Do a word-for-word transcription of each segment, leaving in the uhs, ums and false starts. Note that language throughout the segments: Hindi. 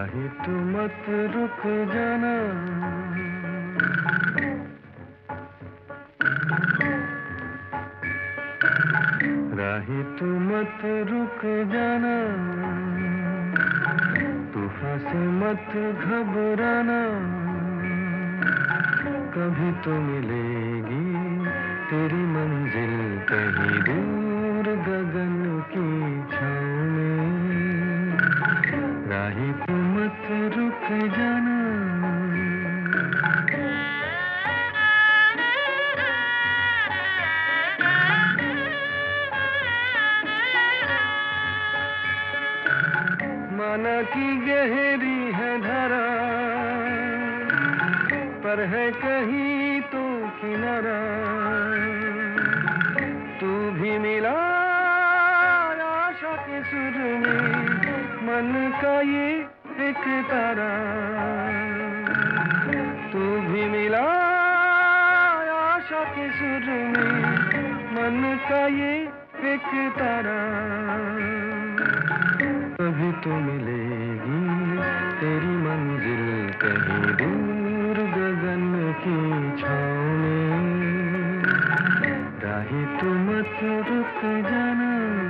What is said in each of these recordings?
राही तू मत रुक जाना, राही तू मत रुक जाना, तूफान से मत घबराना, कभी तो मिलेगी तेरी मंजिल कहीं दूर गगन की छाँव में, राही तू मत रुक जाना। माना कि गहरी है धारा, पर है कहीं तो किनारा, तू भी मिला आशा के सुर में, मन का ये एक तारा, तू भी मिला आशा के सुर में, मन का ये एक तारा, कभी तो मिलेगी तेरी मंजिल कहीं दूर गगन की छाँव में, राही तू मत रुक जाना।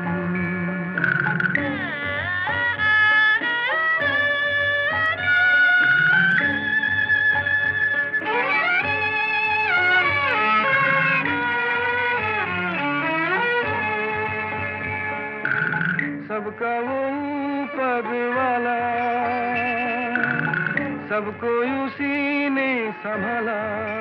सबका वो ऊपर वाला, सबको उसी ने संभाला,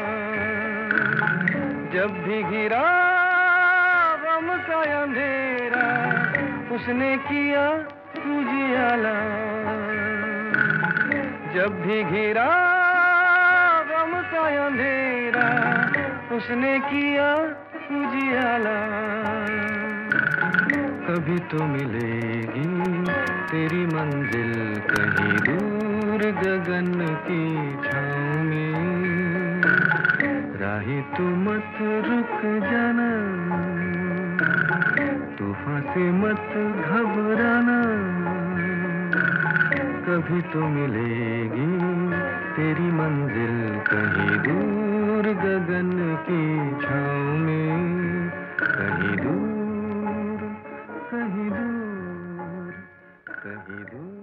जब भी घिरा गम का अंधेरा, उसने किया उजियाला, जब भी घिरा गम का अंधेरा, उसने किया उजियाला, कभी तो मिलेगी तेरी मंजिल कहीं दूर गगन की छाँव में, राही तू मत रुक जाना, तूफान से मत घबराना, कभी तो मिलेगी तेरी मंजिल कहीं दूर गगन की छाँव में, कहीं दूर कहीं दूर कहीं दूर।